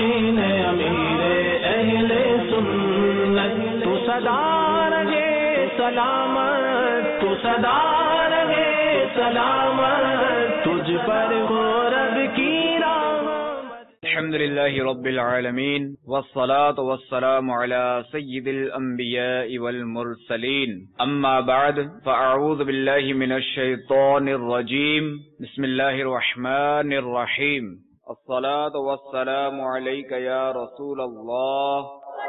नाशिन अमीर अहले सुन्नत तू सदा रहे सलामत, तू सदा रहे सलामत, तुझ पर हो रब की الحمدللہ رب العالمین والصلاة والسلام على سید الانبیاء والمرسلین اما بعد فاعوذ باللہ من الشیطان الرجیم بسم اللہ الرحمن الرحیم الصلاة والسلام علیک یا رسول اللہ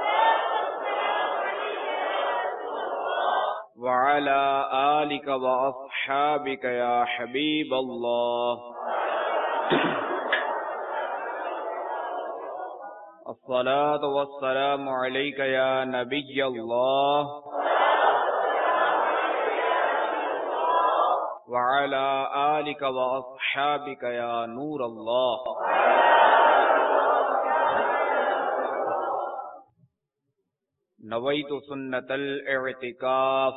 وعلى آلک واصحابک یا حبیب اللہ الصلاة والسلام عليك يا نبي الله وعلى آلك وأصحابك يا نور الله نويت سنة الاعتكاف.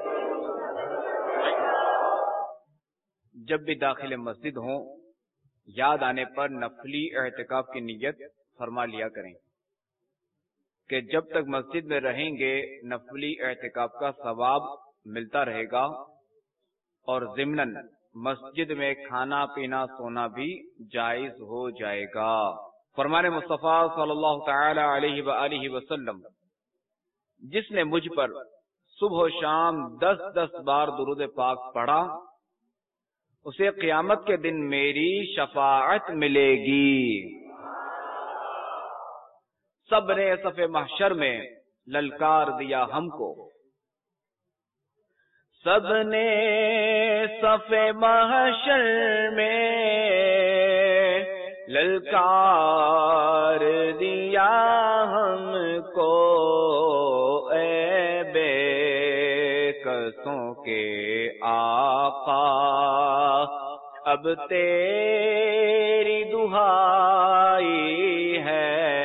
جب بھی داخل مسجد ہوں یاد آنے پر نفلی اعتکاف کی نیت فرما لیا کریں کہ جب تک مسجد میں رہیں گے نفلی اعتکاف کا ثواب ملتا رہے گا اور ضمناً مسجد میں کھانا پینا سونا بھی جائز ہو جائے گا. فرمان مصطفیٰ صلی اللہ تعالی علیہ وآلہ وسلم جس نے مجھ پر صبح و شام 10 بار درود پاک پڑھا اسے قیامت کے دن میری شفاعت ملے گی. سب نے صف محشر میں للکار دیا ہم کو، سب نے صف محشر میں للکار دیا ہم کو، اے بے کسوں کے آقا اب تیری دہائی ہے،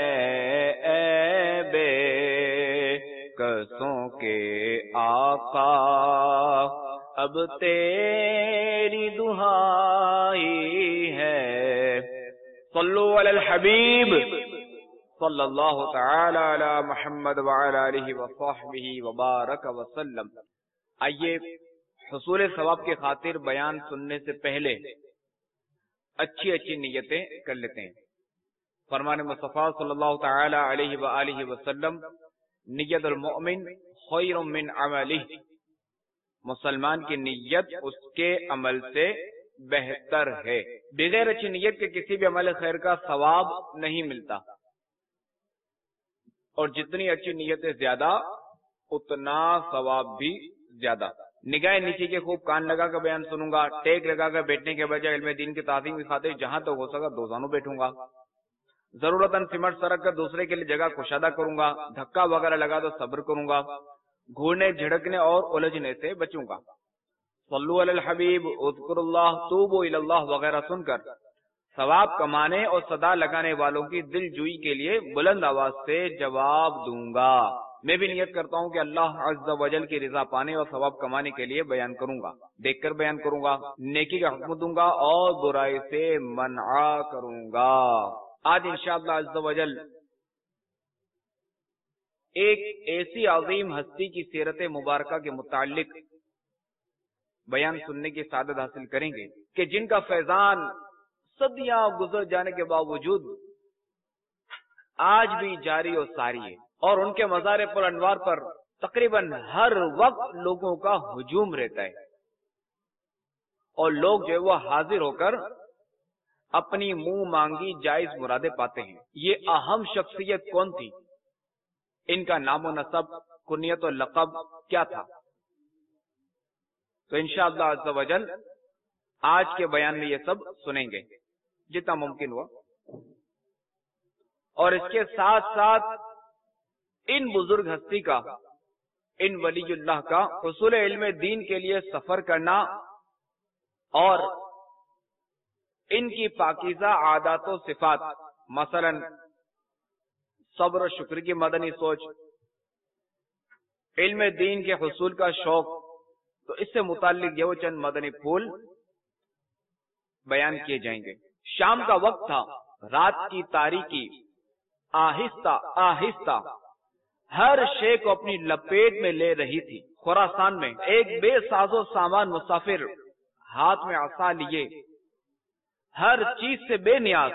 کے آقا اب تیری دہائی ہے. صلو علی الحبیب صلی اللہ تعالی علی محمد وعلی آلہ وصحبہ وبارک وسلم. آئیے حصول ثواب کی خاطر بیان سننے سے پہلے اچھی نیتیں کر لیتے ہیں. فرمان مصطفیٰ صلی اللہ تعالی علیہ وآلہ وسلم نیت المؤمن خیر من عملہ، مسلمان کی نیت اس کے عمل سے بہتر ہے. بغیر اچھی نیت کے کسی بھی عمل خیر کا ثواب نہیں ملتا، اور جتنی اچھی نیتیں زیادہ اتنا ثواب بھی زیادہ. نگاہ نیچے کے خوب کان لگا کر بیان سنوں گا، ٹیک لگا کر بیٹھنے کے بجائے علم دین کی تعظیم کی خاطر جہاں تک ہو سکا دو زانوں بیٹھوں گا، ضرورتاً سمٹ سرک کر دوسرے کے لیے جگہ کشادہ کروں گا، دھکا وغیرہ لگا تو صبر کروں گا، گھورنے جھڑکنے اور الجھنے سے بچوں گا. صلو علی الحبیب اذکر اللہ توبوا الی اللہ وغیرہ سن کر ثواب کمانے اور صدا لگانے والوں کی دل جوئی کے لیے بلند آواز سے جواب دوں گا. میں بھی نیت کرتا ہوں کہ اللہ عز و جل کی رضا پانے اور ثواب کمانے کے لیے بیان کروں گا، دیکھ کر بیان کروں گا، نیکی کا حکم دوں گا اور برائی سے منع کروں گا. آج انشاءاللہ عز و جل ایک ایسی عظیم ہستی کی سیرت مبارکہ کے متعلق بیان سننے کی سعادت حاصل کریں گے کہ جن کا فیضان صدیاں گزر جانے کے باوجود آج بھی جاری و ساری ہے، اور ان کے مزار پر انوار پر تقریباً ہر وقت لوگوں کا ہجوم رہتا ہے، اور لوگ جو ہے وہ حاضر ہو کر اپنی منہ مانگی جائز مرادیں پاتے ہیں. یہ اہم شخصیت کون تھی؟ ان کا نام و نسب، کنیت و لقب کیا تھا؟ تو انشاءاللہ عز و جل آج کے بیان میں یہ سب سنیں گے جتنا ممکن ہوا، اور اس کے ساتھ ساتھ ان بزرگ ہستی کا، ان ولی اللہ کا حصول علم دین کے لیے سفر کرنا اور ان کی پاکیزہ عادات و صفات، مثلا صبر و شکر کی مدنی سوچ، علم دین کے حصول کا شوق، تو اس سے متعلق یہ وہ چند مدنی پھول بیان کیے جائیں گے. شام کا وقت تھا، رات کی تاریکی آہستہ آہستہ ہر شے کو اپنی لپیٹ میں لے رہی تھی۔ خراسان میں ایک بے ساز و سامان مسافر ہاتھ میں عصا لیے، ہر چیز سے بے نیاز،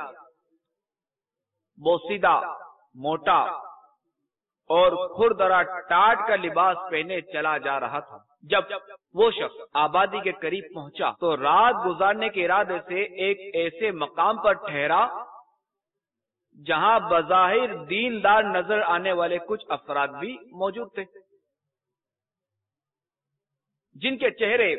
بوسیدہ، موٹا اور کھردرا ٹاٹ کا لباس پہنے چلا جا رہا تھا۔ جب وہ شخص آبادی کے قریب پہنچا تو رات گزارنے کے ارادے سے ایک ایسے مقام پر ٹھہرا جہاں بظاہر دیندار نظر آنے والے کچھ افراد بھی موجود تھے، جن کے چہرے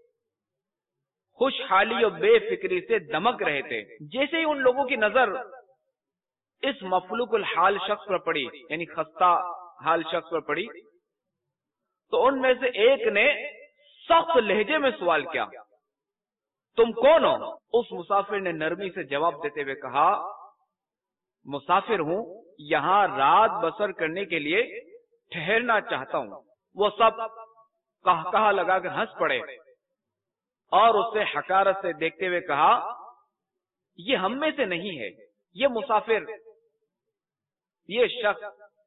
خوشحالی اور بے فکری سے دمک رہے تھے۔ جیسے ہی ان لوگوں کی نظر اس مفلوق الحال شخص پر پڑی، یعنی خستہ حال شخص پر پڑی، تو ان میں سے ایک نے سخت لہجے میں سوال کیا، تم کون ہو؟ اس مسافر نے نرمی سے جواب دیتے ہوئے کہا، مسافر ہوں، یہاں رات بسر کرنے کے لیے ٹھہرنا چاہتا ہوں۔ وہ سب قہقہہ لگا کر ہنس پڑے اور اسے حقارت سے دیکھتے ہوئے کہا، یہ ہم میں سے نہیں ہے، یہ مسافر، یہ شخص۔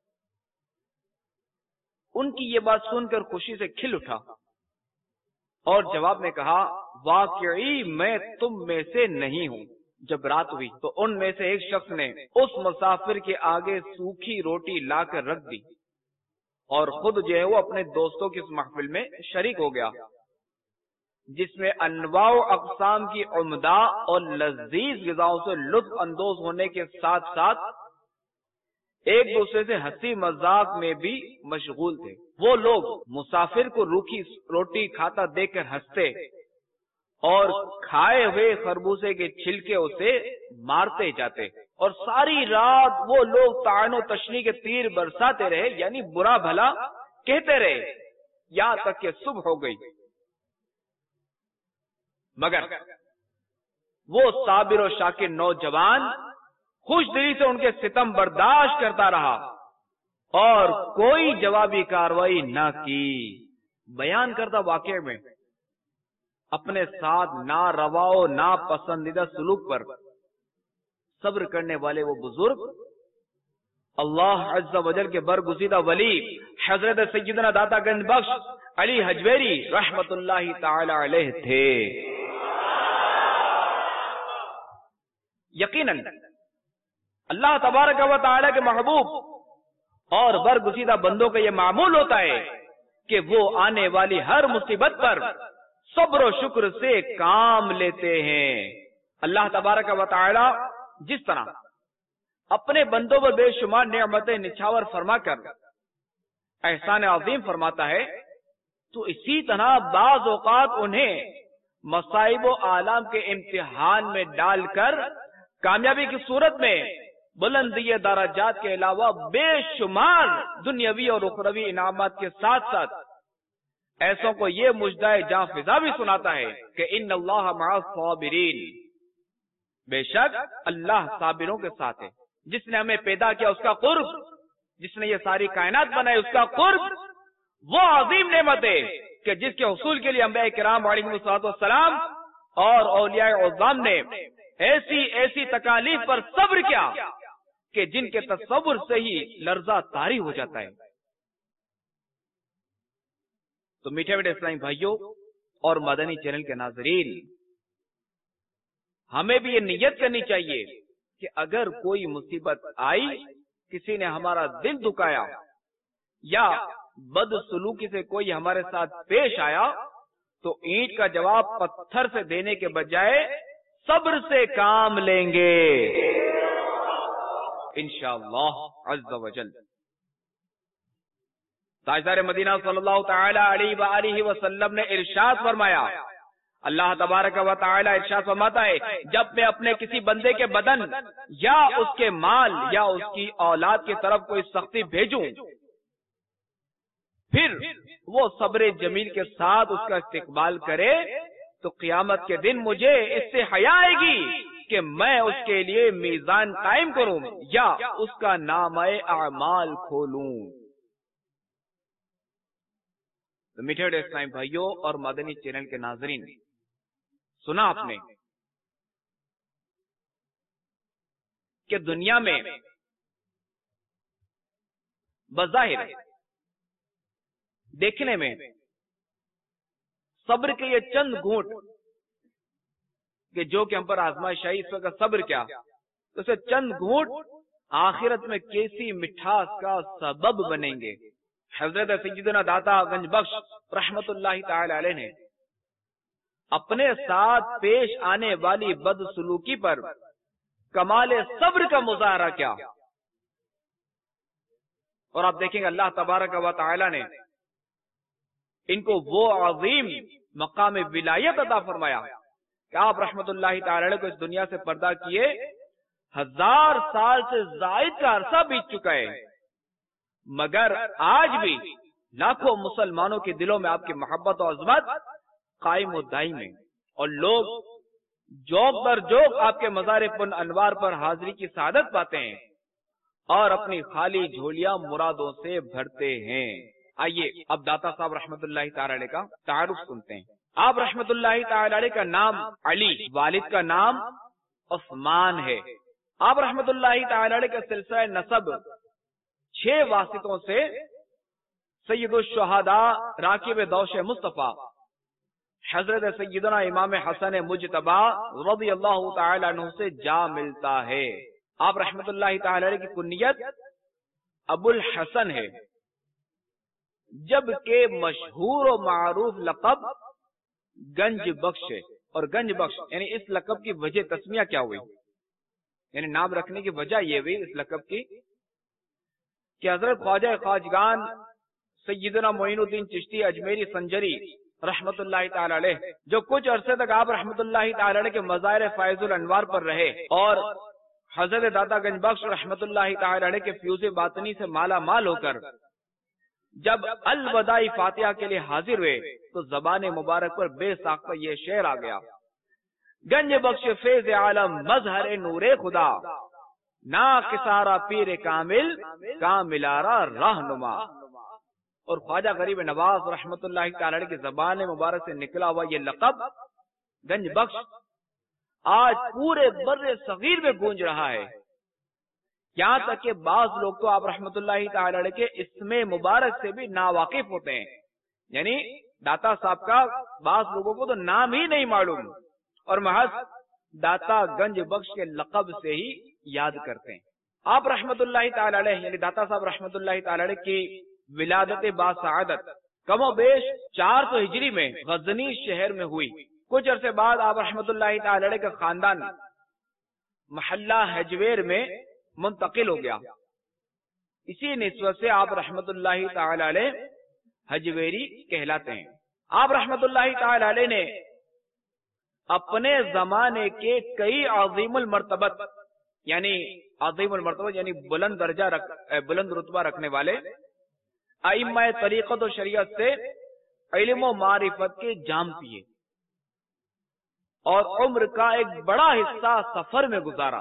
ان کی یہ بات سن کر خوشی سے کھل اٹھا اور جواب میں کہا، واقعی میں تم میں سے نہیں ہوں۔ جب رات ہوئی تو ان میں سے ایک شخص نے اس مسافر کے آگے سوکھی روٹی لا کر رکھ دی اور خود جو ہے وہ اپنے دوستوں کی اس محفل میں شریک ہو گیا، جس میں انواع و اقسام کی عمدہ اور لذیذ غذاؤں سے لطف اندوز ہونے کے ساتھ ساتھ ایک دوسرے سے ہنسی مذاق میں بھی مشغول تھے۔ وہ لوگ مسافر کو روکھی روٹی کھاتا دیکھ کر ہنستے اور کھائے ہوئے خربوزے کے چھلکے اسے مارتے جاتے، اور ساری رات وہ لوگ طعن و تشنیع کے تیر برساتے رہے، یعنی برا بھلا کہتے رہے، یہاں تک کہ صبح ہو گئی۔ مگر وہ صابر و شاکر نوجوان خوش دلی سے ان کے ستم برداشت کرتا رہا اور کوئی جوابی کارروائی نہ کی۔ بیان کردہ واقعے میں اپنے ساتھ ناروا و ناپسندیدہ سلوک پر صبر کرنے والے وہ بزرگ اللہ عز و جل کے برگزیدہ ولی حضرت سیدنا داتا گنج بخش علی حجویری رحمت اللہ تعالی علیہ تھے۔ یقیناً اللہ تبارک و تعالی کے محبوب اور برگزیدہ بندوں کا یہ معمول ہوتا ہے کہ وہ آنے والی ہر مصیبت پر صبر و شکر سے کام لیتے ہیں۔ اللہ تبارک و تعالی جس طرح اپنے بندوں پر بے شمار نعمتیں نچھاور فرما کر احسان عظیم فرماتا ہے، تو اسی طرح بعض اوقات انہیں مصائب و آلام کے امتحان میں ڈال کر کامیابی کی صورت میں بلندی درجات کے علاوہ بے شمار دنیاوی اور اخروی انعامات کے ساتھ ساتھ ایسوں کو یہ مژدہ جاں فضا بھی سناتا ہے کہ ان اللہ مع الصابرین، بے شک اللہ صابروں کے ساتھ ہے۔ جس نے ہمیں پیدا کیا اس کا قرب، جس نے یہ ساری کائنات بنائی اس کا قرب، وہ عظیم نعمت ہے کہ جس کے حصول کے لیے انبیاء کرام علیہم السلام اور اولیاء عظام نے ایسی ایسی تکالیف پر صبر کیا کہ جن کے تصور سے ہی لرزہ طاری ہو جاتا ہے۔ تو میٹھے میٹھے اسلامی بھائیوں اور مدنی چینل کے ناظرین، ہمیں بھی یہ نیت کرنی چاہیے کہ اگر کوئی مصیبت آئی، کسی نے ہمارا دل دکھایا یا بدسلوکی سے کوئی ہمارے ساتھ پیش آیا، تو اینٹ کا جواب پتھر سے دینے کے بجائے صبر سے کام لیں گے انشاءاللہ عز و جل۔ تاجدار مدینہ صلی اللہ تعالی علیہ وآلہ وسلم نے ارشاد فرمایا، اللہ تبارک و تعالی ارشاد فرماتا ہے، جب میں اپنے کسی بندے کے بدن یا اس کے مال یا اس کی اولاد کی طرف کوئی سختی بھیجوں، پھر وہ صبر جمیل کے ساتھ اس کا استقبال کرے، تو قیامت کے دن مجھے اس سے حیا آئے گی کہ میں اس کے لیے میزان قائم کروں یا اس کا نامہ اعمال کھولوں۔ تو میٹھے اسلامی بھائیوں اور مدنی چینل کے ناظرین، سنا آپ نے کہ دنیا میں بظاہر دیکھنے میں صبر کے یہ چند گھونٹ کہ جو کہ ہم پر آزمائش آئی، اس وقت صبر کیا، تو اسے چند گھونٹ آخرت میں کیسی مٹھاس کا سبب بنیں گے۔ حضرت سیدنا داتا گنج بخش رحمت اللہ تعالی علیہ نے اپنے ساتھ پیش آنے والی بدسلوکی پر کمال صبر کا مظاہرہ کیا، اور آپ دیکھیں گے اللہ تبارک و تعالی نے ان کو وہ عظیم مقام ولایت عطا فرمایا کہ آپ رحمت اللہ تعالی علیہ کو اس دنیا سے پردہ کیے 1000 سال سے زائد کا عرصہ بیت چکا ہے، مگر آج بھی لاکھوں مسلمانوں کے دلوں میں آپ کی محبت و عظمت قائم و دائم ہے، اور لوگ جوق در جوق آپ کے مزار پن انوار پر حاضری کی سعادت پاتے ہیں اور اپنی خالی جھولیاں مرادوں سے بھرتے ہیں۔ آئیے اب داتا صاحب رحمت اللہ تعالی علیہ کا تعارف سنتے ہیں۔ آپ رحمت اللہ تعالی علیہ کا نام علی، والد کا نام عثمان ہے۔ آپ رحمت اللہ تعالی علیہ کا سلسلہ نسب 6 واسطوں سے سید الشہداء راکب دوش مصطفیٰ حضرت سیدنا امام حسن مجتبی رضی اللہ تعالی عنہ سے جا ملتا ہے۔ آپ رحمت اللہ تعالی علیہ کی کنیت ابو الحسن ہے، جبکہ مشہور و معروف لقب گنج بخش ہے، اور گنج بخش یعنی اس لقب کی وجہ تسمیہ کیا ہوئی، یعنی نام رکھنے کی وجہ یہ ہوئی اس لقب کی کہ حضرت خواجہ خواجگان سیدنا معین الدین چشتی اجمیری سنجری رحمت اللہ تعالی علیہ جو کچھ عرصے تک آپ رحمت اللہ تعالی علیہ کے مظاہر فیض الانوار پر رہے اور حضرت داتا گنج بخش رحمت اللہ تعالی علیہ کے فیوز باطنی سے مالا مال ہو کر جب الوداعی فاتحہ کے لیے حاضر ہوئے تو زبان مبارک پر بے ساختہ یہ شعر آ گیا، گنج بخش فیض عالم مظہر نور خدا، نا کسارا پیر کامل کاملارا رہنما۔ اور خواجہ غریب نواز رحمت اللہ تعالی علیہ کی زبان مبارک سے نکلا ہوا یہ لقب گنج بخش آج پورے بر صغیر میں گونج رہا ہے، یہاں تک کہ بعض لوگ تو آپ رحمت اللہ تعالی علیہ کے اسم مبارک سے بھی ناواقف ہوتے ہیں، یعنی داتا صاحب کا بعض لوگوں کو تو نام ہی نہیں معلوم اور محض داتا گنج بخش کے لقب سے ہی یاد کرتے ہیں۔ آپ رحمت اللہ تعالی علیہ یعنی داتا صاحب رحمت اللہ تعالی علیہ کی ولادت باسعادت کم و بیش 400 ہجری میں غزنی شہر میں ہوئی۔ کچھ عرصے بعد آپ رحمت اللہ تعالی علیہ کا خاندان محلہ حجویر میں منتقل ہو گیا، اسی نسبت سے آپ رحمت اللہ تعالی علیہ حجویری کہلاتے ہیں۔ آپ رحمت اللہ تعالی علیہ نے اپنے زمانے کے کئی عظیم المرتبت یعنی بلند درجہ بلند رتبہ رکھنے والے ائمہ طریقت و شریعت سے علم و معرفت کے جام پیے اور عمر کا ایک بڑا حصہ سفر میں گزارا،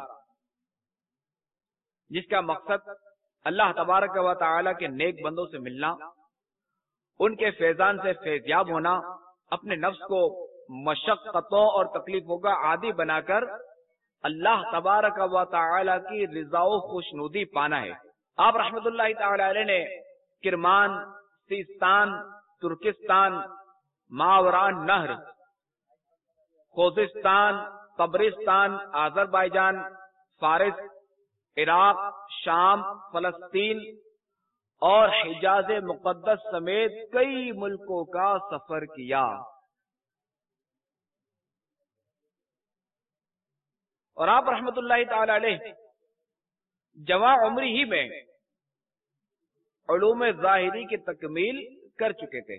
جس کا مقصد اللہ تبارک و تعالی کے نیک بندوں سے ملنا، ان کے فیضان سے فیضیاب ہونا، اپنے نفس کو مشقتوں اور تکلیفوں کا عادی بنا کر اللہ تبارک و تعالی کی رضا و خوشنودی پانا ہے۔ آپ رحمت اللہ تعالی علیہ نے کرمان، سیستان، ترکستان، ماوران نہر، خوزستان، قبرستان، آذربائیجان، فارس، عراق، شام، فلسطین اور حجاز مقدس سمیت کئی ملکوں کا سفر کیا، اور آپ رحمت اللہ تعالی علیہ جوان عمری ہی میں علوم ظاہری کی تکمیل کر چکے تھے،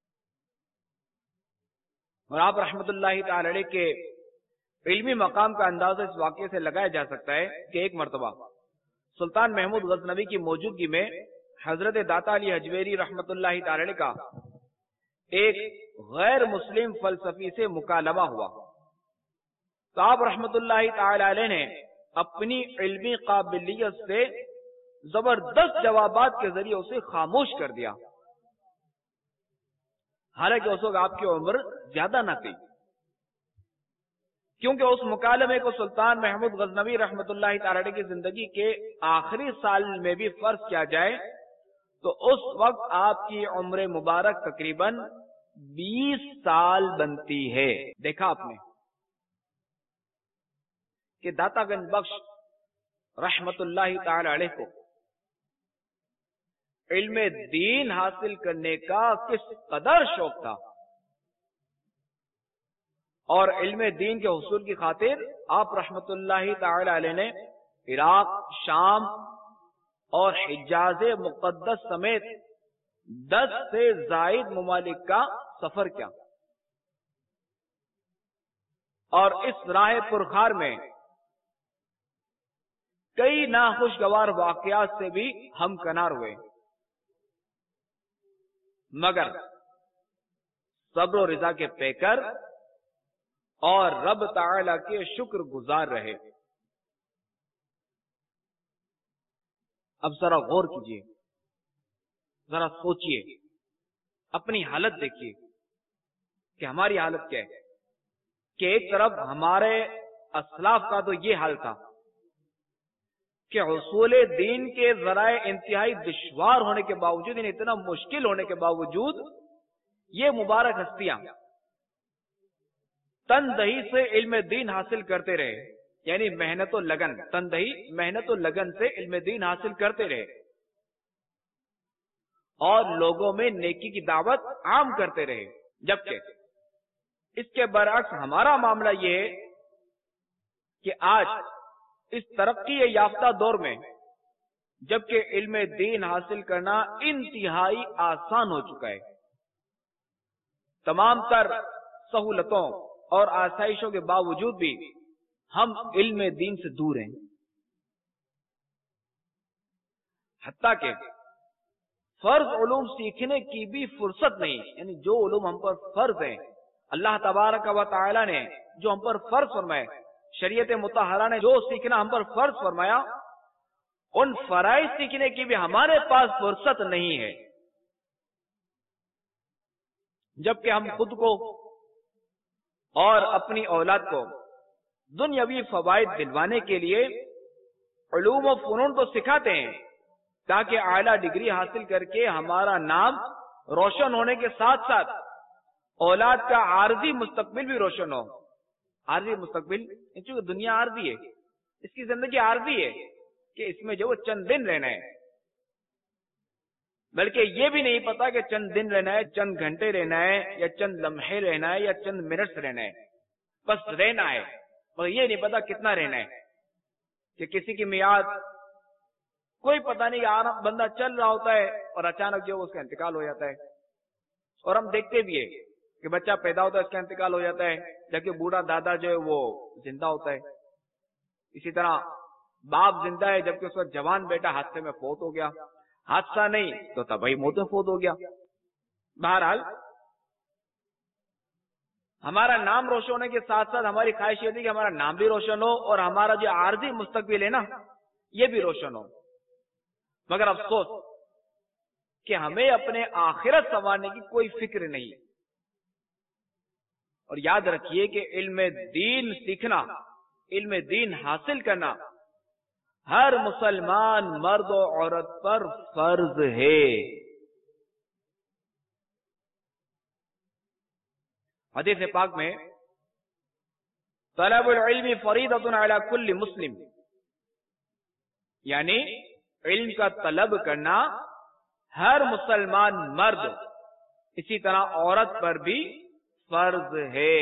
اور آپ رحمت اللہ تعالی علیہ کے علمی مقام کا اندازہ اس واقعے سے لگایا جا سکتا ہے کہ ایک مرتبہ سلطان محمود غزنوی کی موجودگی میں حضرت داتا علی حجویری رحمت اللہ تعالی علیہ کا ایک غیر مسلم فلسفی سے مکالمہ ہوا، تو آپ رحمت اللہ تعالی علیہ نے اپنی علمی قابلیت سے زبردست جوابات کے ذریعے اسے خاموش کر دیا، حالانکہ اس وقت آپ کی عمر زیادہ نہ تھی، کیونکہ اس مکالمے کو سلطان محمود غزنوی رحمت اللہ تعالی علیہ کی زندگی کے آخری سال میں بھی فرض کیا جائے تو اس وقت آپ کی عمر مبارک تقریباً 20 سال بنتی ہے. دیکھا آپ نے کہ داتا گنج بخش رحمت اللہ تعالی علیہ کو علم دین حاصل کرنے کا کس قدر شوق تھا، اور علم دین کے حصول کی خاطر آپ رحمت اللہ تعالی علیہ نے عراق، شام اور حجاز مقدس سمیت 10 سے زائد ممالک کا سفر کیا، اور اس راہ پرخار میں کئی ناخوشگوار واقعات سے بھی ہمکنار ہوئے، مگر صبر و رضا کے پیکر اور رب تعالی کے شکر گزار رہے. اب ذرا غور کیجئے، ذرا سوچئے، اپنی حالت دیکھیے کہ ہماری حالت کیا ہے. کہ ایک طرف ہمارے اسلاف کا تو یہ حال تھا کہ حصول دین کے ذرائع انتہائی دشوار ہونے کے باوجود، اتنا مشکل ہونے کے باوجود، یہ مبارک ہستیاں تندہی سے علم دین حاصل کرتے رہے، یعنی محنت و لگن، تندہی محنت و لگن سے علم دین حاصل کرتے رہے، اور لوگوں میں نیکی کی دعوت عام کرتے رہے. جبکہ اس کے برعکس ہمارا معاملہ یہ ہے کہ آج اس ترقی یافتہ دور میں، جبکہ علم دین حاصل کرنا انتہائی آسان ہو چکا ہے، تمام تر سہولتوں اور آسائشوں کے باوجود بھی ہم علم دین سے دور ہیں. حتیٰ کہ فرض علوم سیکھنے کی بھی فرصت نہیں، یعنی جو علوم ہم پر فرض ہیں، اللہ تبارک و تعالی نے جو ہم پر فرض فرمائے، شریعت مطہرہ نے جو سیکھنا ہم پر فرض فرمایا، ان فرائض سیکھنے کی بھی ہمارے پاس فرصت نہیں ہے. جبکہ ہم خود کو اور اپنی اولاد کو دنیاوی فوائد دلوانے کے لیے علوم و فنون تو سکھاتے ہیں، تاکہ اعلیٰ ڈگری حاصل کر کے ہمارا نام روشن ہونے کے ساتھ ساتھ اولاد کا عارضی مستقبل بھی روشن ہو. عارضی مستقبل، چونکہ دنیا عارضی ہے، اس کی زندگی عارضی ہے کہ اس میں جو چند دن رہنا ہے، بلکہ یہ بھی نہیں پتا کہ چند دن رہنا ہے، چند گھنٹے رہنا ہے، یا چند لمحے رہنا ہے، یا چند منٹس رہنا ہے. بس رہنا ہے، مگر یہ نہیں پتا کتنا رہنا ہے. کہ کسی کی میعاد کوئی پتہ نہیں، آرام بندہ چل رہا ہوتا ہے اور اچانک جو اس کا انتقال ہو جاتا ہے. اور ہم دیکھتے بھی ہے کہ بچہ پیدا ہوتا ہے، اس کا انتقال ہو جاتا ہے، جبکہ بوڑھا دادا جو ہے وہ زندہ ہوتا ہے. اسی طرح باپ زندہ ہے، جبکہ اس کا جوان بیٹا حادثے میں فوت ہو گیا. حادثہ نہیں تو تبھی موت میں فوت ہو گیا. بہرحال ہمارا نام روشن ہونے کے ساتھ ساتھ ہماری خواہش یہ تھی کہ ہمارا نام بھی روشن ہو اور ہمارا جو عارضی مستقبل ہے نا، یہ بھی روشن ہو. مگر افسوس کہ ہمیں اپنے آخرت سنوارنے کی کوئی فکر نہیں. اور یاد رکھیے کہ علم دین سیکھنا، علم دین حاصل کرنا ہر مسلمان مرد و عورت پر فرض ہے. حدیث پاک میں طلب العلم فریضۃ علی کل مسلم، یعنی علم کا طلب کرنا ہر مسلمان مرد، اسی طرح عورت پر بھی فرض ہے.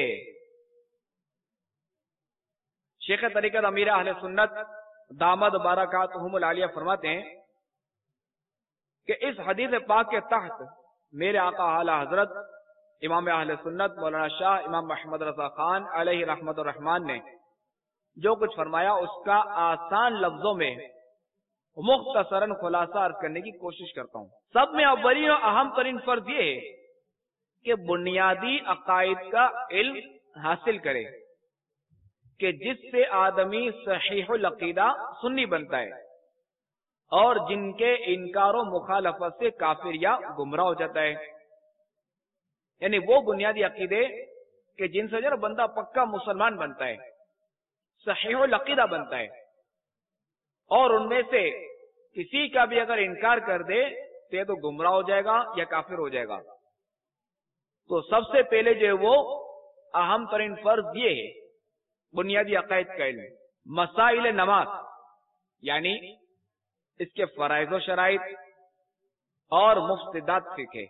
شیخ طریقت امیر اہل سنت دامد برکاتہم العالیہ فرماتے ہیں کہ اس حدیث پاک کے تحت میرے آقا اعلی حضرت امام اہل سنت مولانا شاہ امام محمد رضا خان علیہ رحمت الرحمان نے جو کچھ فرمایا، اس کا آسان لفظوں میں مختصراً خلاصہ عرض کرنے کی کوشش کرتا ہوں. سب میں اولین اور اہم ترین فرض یہ ہے کہ بنیادی عقائد کا علم حاصل کرے، کہ جس سے آدمی صحیح العقیدہ سنی بنتا ہے، اور جن کے انکار و مخالفت سے کافر یا گمراہ ہو جاتا ہے. یعنی وہ بنیادی عقیدے کہ جن سے جو بندہ پکا مسلمان بنتا ہے، صحیح العقیدہ بنتا ہے، اور ان میں سے کسی کا بھی اگر انکار کر دے تو یہ تو گمراہ ہو جائے گا یا کافر ہو جائے گا. تو سب سے پہلے جو ہے وہ اہم ترین فرض یہ ہے بنیادی عقائد کا علم. مسائل نماز یعنی اس کے فرائض و شرائط اور مفسدات سیکھے.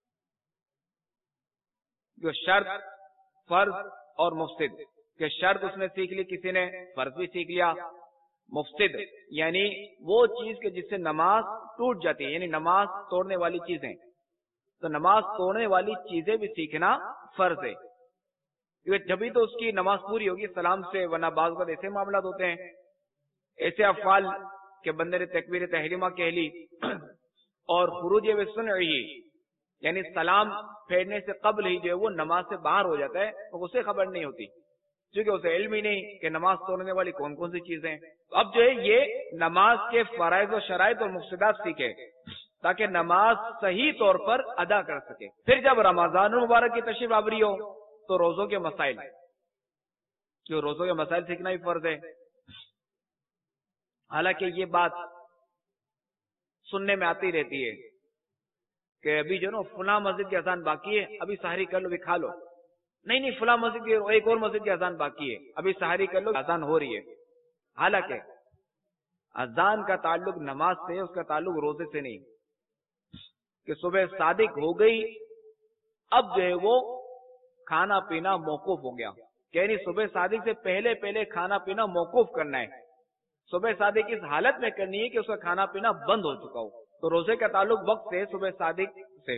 جو شرط، فرض اور مفسد کہ شرط اس نے سیکھ لی کسی نے، فرض بھی سیکھ لیا. مفسد یعنی وہ چیز کہ جس سے نماز ٹوٹ جاتی ہے، یعنی نماز توڑنے والی چیزیں. تو نماز توڑنے والی چیزیں بھی سیکھنا فرض ہے، کیونکہ جبھی تو اس کی نماز پوری ہوگی سلام سے، ورنہ بعض وقت ایسے معاملات ہوتے ہیں، ایسے افعال کہ بندے نے تکبیر تحریمہ کہہ لی اور خروج سنعی یعنی سلام پھیرنے سے قبل ہی جو ہے وہ نماز سے باہر ہو جاتا ہے، تو اسے خبر نہیں ہوتی کیونکہ اسے علم ہی نہیں کہ نماز توڑنے والی کون کون سی چیزیں ہیں. تو اب جو ہے یہ نماز کے فرائض و شرائط اور مفسدات سیکھے تاکہ نماز صحیح طور پر ادا کر سکے. پھر جب رمضان المبارک کی تشریف آوری ہو تو روزوں کے مسائل، جو روزوں کے مسائل سیکھنا بھی فرض ہے. حالانکہ یہ بات سننے میں آتی رہتی ہے کہ ابھی جو نا فلاں مسجد کی اذان باقی ہے، ابھی سحری کر لو بھی کھا لو. نہیں فلاں مسجد کی ایک اور مسجد کی اذان باقی ہے، ابھی سحری کر لو، اذان ہو رہی ہے. حالانکہ اذان کا تعلق نماز سے، اس کا تعلق روزے سے نہیں. کہ صبح صادق ہو گئی، اب جو ہے وہ کھانا پینا موقوف ہو گیا، یعنی صبح صادق سے پہلے پہلے کھانا پینا موقوف کرنا ہے. صبح صادق اس حالت میں کرنی ہے کہ اس کا کھانا پینا بند ہو چکا ہو. تو روزے کا تعلق وقت سے، صبح صادق سے.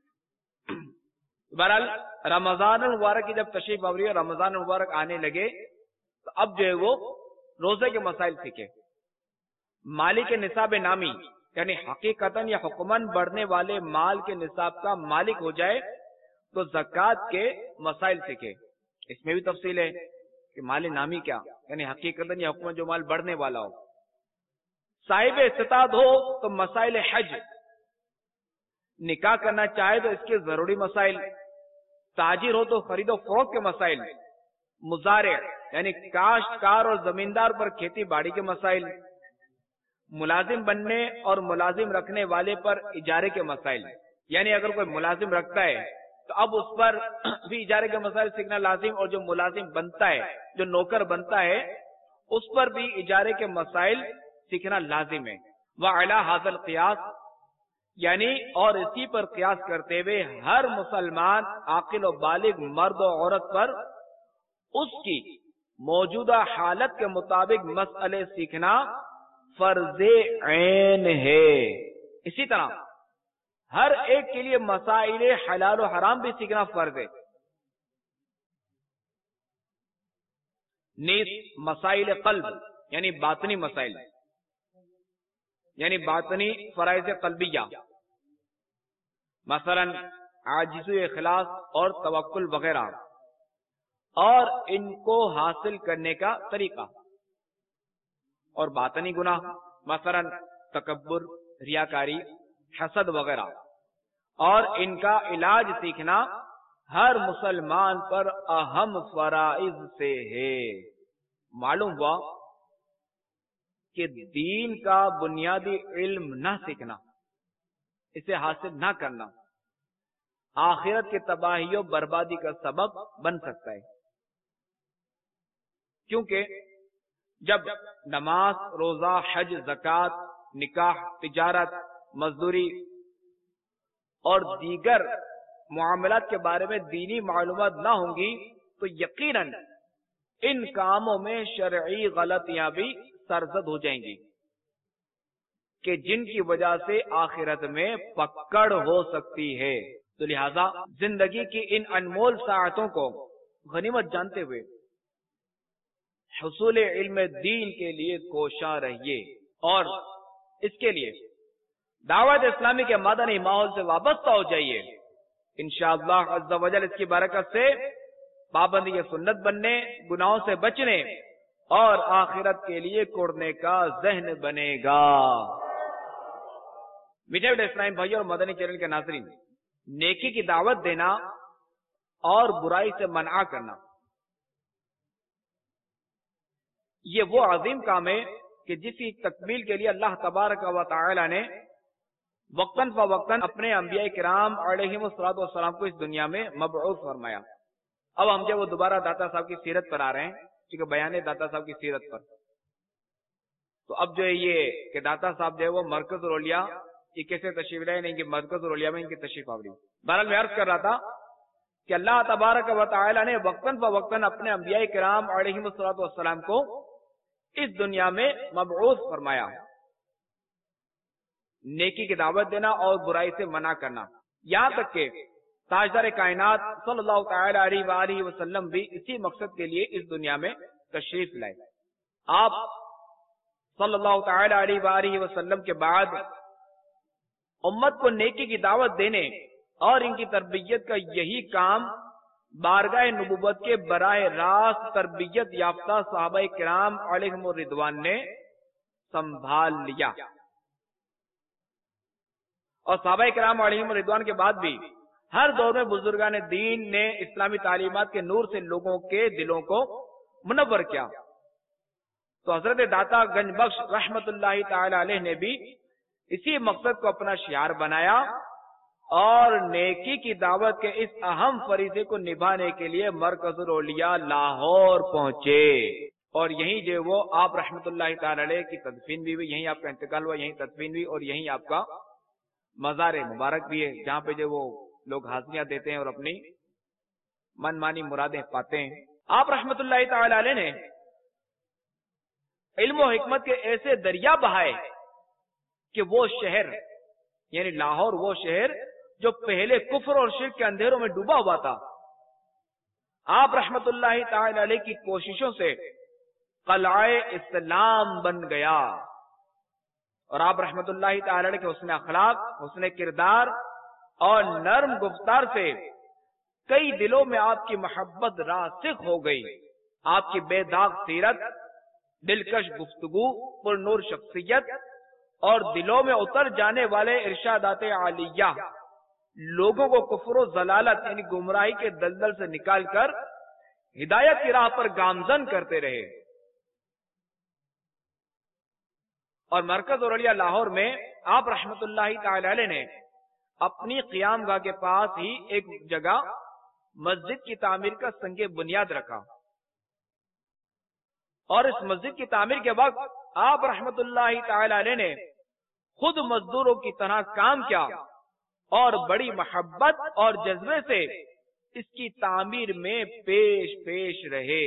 بہرحال رمضان المبارک کی جب تشریف آوری ہے، رمضان المبارک آنے لگے تو اب جو ہے وہ روزے کے مسائل سیکھے. مالک نصاب نامی یعنی حقیقتاً یا حکماً بڑھنے والے مال کے نصاب کا مالک ہو جائے تو زکوٰۃ کے مسائل سیکھے. اس میں بھی تفصیل ہے کہ مال نامی کیا، یعنی حقیقتاً یا حکماً جو مال بڑھنے والا ہو. صاحب استطاعت ہو تو مسائل حج، نکاح کرنا چاہے تو اس کے ضروری مسائل، تاجر ہو تو خرید و فروخت کے مسائل، مزارع یعنی کاشتکار اور زمیندار پر کھیتی باڑی کے مسائل، ملازم بننے اور ملازم رکھنے والے پر اجارے کے مسائل. یعنی اگر کوئی ملازم رکھتا ہے تو اب اس پر بھی اجارے کے مسائل سیکھنا لازم، اور جو ملازم بنتا ہے، جو نوکر بنتا ہے، اس پر بھی اجارے کے مسائل سیکھنا لازم ہے. وَعَلَى هَذَا الْقِيَاسِ یعنی اور اسی پر قیاس کرتے ہوئے ہر مسلمان عاقل و بالغ مرد و عورت پر اس کی موجودہ حالت کے مطابق مسئلے سیکھنا فرض عین ہے. اسی طرح ہر ایک کے لیے مسائل حلال و حرام بھی سیکھنا فرض ہے. نیز مسائل قلب یعنی باطنی مسائل، یعنی باطنی فرائض قلبیہ، مثلا عاجزی و اخلاص اور توکل وغیرہ، اور ان کو حاصل کرنے کا طریقہ. اور باطنی گناہ مثلا تکبر، ریاکاری، حسد وغیرہ، اور ان کا علاج سیکھنا ہر مسلمان پر اہم فرائض سے ہے. معلوم ہوا کہ دین کا بنیادی علم نہ سیکھنا، اسے حاصل نہ کرنا آخرت کی تباہی و بربادی کا سبب بن سکتا ہے. کیونکہ جب نماز، روزہ، حج، زکوٰۃ، نکاح، تجارت، مزدوری اور دیگر معاملات کے بارے میں دینی معلومات نہ ہوں گی تو یقیناً ان کاموں میں شرعی غلطیاں بھی سرزد ہو جائیں گی کہ جن کی وجہ سے آخرت میں پکڑ ہو سکتی ہے. تو لہذا زندگی کی ان انمول ساعتوں کو غنیمت جانتے ہوئے حصول علم دین کے لیے کوشاں رہیے، اور اس کے لیے دعوت اسلامی کے مدنی ماحول سے وابستہ ہو جائیے. انشاءاللہ عز و جل اس کی برکت سے پابندی سنت بننے، گناہوں سے بچنے اور آخرت کے لیے کوڑنے کا ذہن بنے گا. میٹھے میٹھے اسلام بھائی اور مدنی چینل کے ناظرین، نیکی کی دعوت دینا اور برائی سے منع کرنا یہ وہ عظیم کام ہے کہ جس کی تکمیل کے لیے اللہ تبارک و تعالی نے وقتاً فوقتاً اپنے انبیاء کرام علیہم الصلوۃ والسلام کو اس دنیا میں مبعوث فرمایا. اب ہم جو وہ دوبارہ داتا صاحب کی سیرت پر آ رہے ہیں، کیونکہ بیان ہے داتا صاحب کی سیرت پر. تو اب جو ہے یہ کہ داتا صاحب جو ہے وہ مرکز الاولیاء یہ کیسے تشریف لائے، نہیں کہ مرکز الاولیاء میں ان کی تشریف آوری. بہرحال میں عرض کر رہا تھا کہ اللہ تبارک و تعالی نے وقتاً فوقتاً اپنے انبیاء کرام علیہم الصلوۃ والسلام کو اس دنیا میں مبعوث فرمایا. نیکی کی دعوت دینا اور برائی سے منع کرنا، یہاں تک کہ تاجدار کائنات صلی اللہ تعالی علیہ وآلہ وسلم بھی اسی مقصد کے لیے اس دنیا میں تشریف لائے. آپ صلی اللہ تعالی علیہ وآلہ وسلم کے بعد امت کو نیکی کی دعوت دینے اور ان کی تربیت کا یہی کام بارگاہ نبوت کے براہ راست تربیت یافتہ صحابہ کرام علیہم الرضوان نے سنبھال لیا. اور صحابہ کرام علیہم الرضوان کے بعد بھی ہر دور میں بزرگان دین نے اسلامی تعلیمات کے نور سے لوگوں کے دلوں کو منور کیا. تو حضرت داتا گنج بخش رحمت اللہ تعالی علیہ نے بھی اسی مقصد کو اپنا شعار بنایا اور نیکی کی دعوت کے اس اہم فریضے کو نبھانے کے لیے مرکز الاولیاء لاہور پہنچے. اور یہیں جو وہ آپ رحمت اللہ تعالی علیہ کی تدفین بھی ہوئی، یہیں آپ کا انتقال ہوا، یہیں تدفین ہوئی، اور یہیں آپ کا مزار مبارک بھی ہے، جہاں پہ جو وہ لوگ حاضریاں دیتے ہیں اور اپنی من مانی مرادیں پاتے ہیں. آپ رحمت اللہ تعالی علیہ نے علم و حکمت کے ایسے دریا بہائے کہ وہ شہر یعنی لاہور، وہ شہر جو پہلے کفر اور شرک کے اندھیروں میں ڈوبا ہوا تھا، آپ رحمت اللہ تعالی علیہ کی کوششوں سے قلعہ اسلام بن گیا. اور آپ رحمت اللہ تعالی علیہ کے حسن اخلاق، حسن کردار اور نرم گفتار سے کئی دلوں میں آپ کی محبت راسخ ہو گئی. آپ کی بے داغ سیرت، دلکش گفتگو، پر نور شخصیت اور دلوں میں اتر جانے والے ارشادات عالیہ لوگوں کو کفر و ضلالت یعنی گمراہی کے دلدل سے نکال کر ہدایت کی راہ پر گامزن کرتے رہے. اور مرکز الاولیاء لاہور میں آپ رحمت اللہ تعالی علیہ نے اپنی قیام گاہ کے پاس ہی ایک جگہ مسجد کی تعمیر کا سنگ بنیاد رکھا. اور اس مسجد کی تعمیر کے وقت آپ رحمت اللہ تعالی علیہ نے خود مزدوروں کی طرح کام کیا اور بڑی محبت اور جذبے سے اس کی تعمیر میں پیش رہے.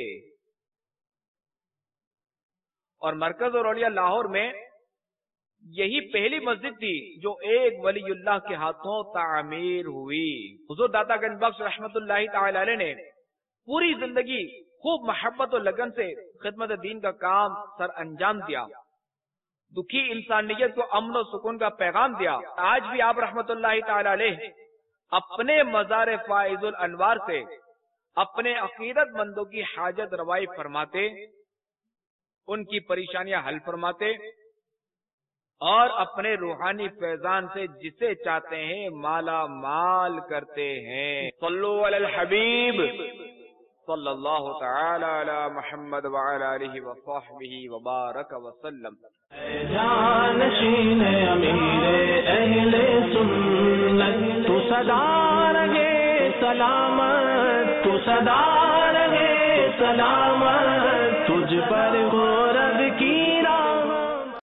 اور مرکز الاولیاء لاہور میں یہی پہلی مسجد تھی جو ایک ولی اللہ کے ہاتھوں تعمیر ہوئی. حضور داتا گنج بخش رحمت اللہ تعالی علیہ نے پوری زندگی خوب محبت و لگن سے خدمت دین کا کام سر انجام دیا، دکھی انسانیت کو امن و سکون کا پیغام دیا. آج بھی آپ رحمت اللہ تعالی علیہ اپنے مزار فائز الانوار سے اپنے عقیدت مندوں کی حاجت روائی فرماتے، ان کی پریشانیاں حل فرماتے اور اپنے روحانی فیضان سے جسے چاہتے ہیں مالا مال کرتے ہیں. صلو علی الحبیب صلی اللہ تعالی علی محمد وعلی آلہ وصحبہ وبارک وسلم. جانشین امیر اہل سنت تو صدا رہے سلامت، تو صدا رہے سلامت.